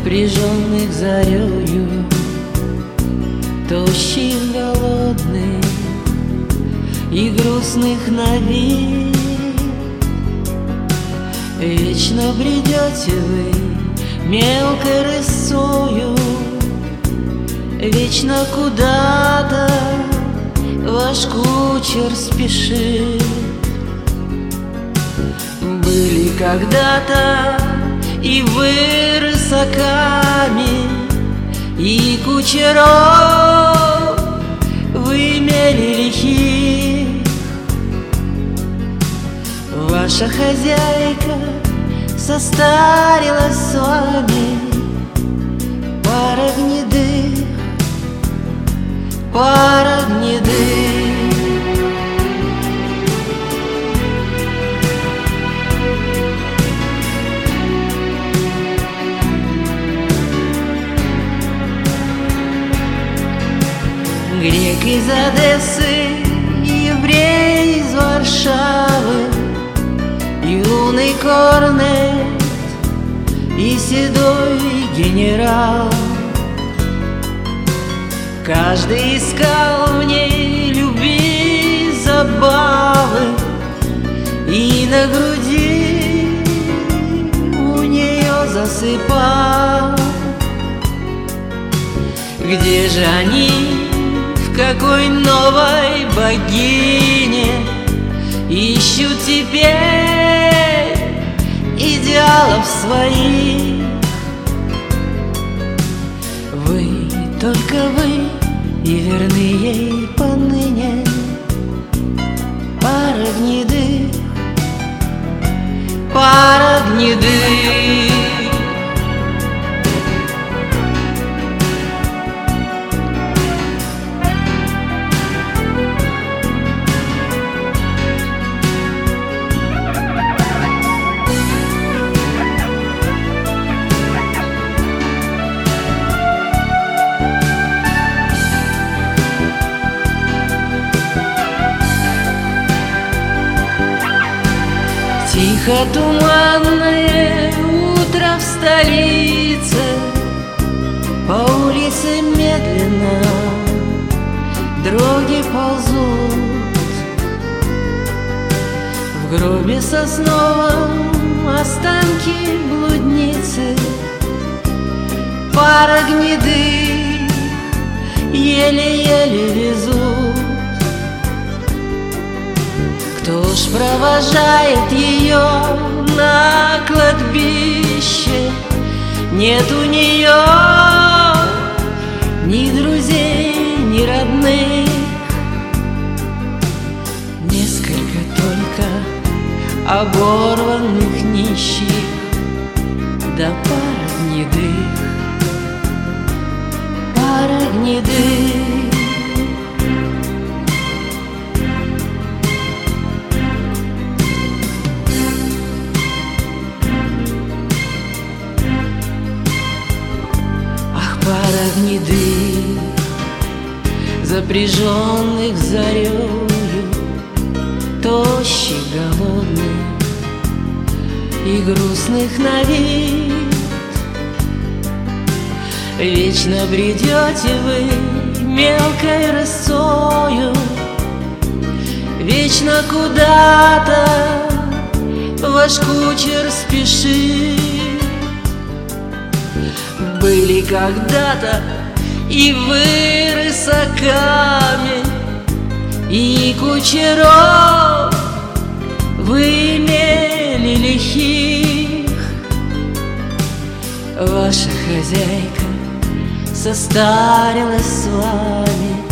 запряженных зарею, тощих, голодных и грустных на вид. Вечно бредете вы мелкой рысою, вечно куда-то ваш кучер спешит. Были когда-то и вы рысаками, и кучеров вы имели лихих. Ваша хозяйка состарилась с вами, пара гнедых, пара гнедых. Грек из Одессы, еврей из Варшавы, юный корнет и седой генерал. Каждый искал в ней любви, забавы, и на груди у нее засыпал. Где же они, в какой новой богине ищут теперь идеалов своих? Вы, только вы, и верны ей поныне, пара гнедых, пара гнедых. Тихо туманное утро в столице, по улице медленно дроги ползут. В гробе сосновом останки блудницы, пара гнедых еле-еле везут. Кто ж провожает ее на кладбище? Нет у нее ни друзей, ни родных. Несколько только оборванных нищих, да пара гнедых, пара гнедых. Пара гнедых, запряженных зарею, тощих, голодных и грустных на вид. Вечно бредете вы мелкой рысою, вечно куда-то ваш кучер спешит. Были когда-то и вы рысаками, и кучеров вы имели лихих. Ваша хозяйка состарилась с вами,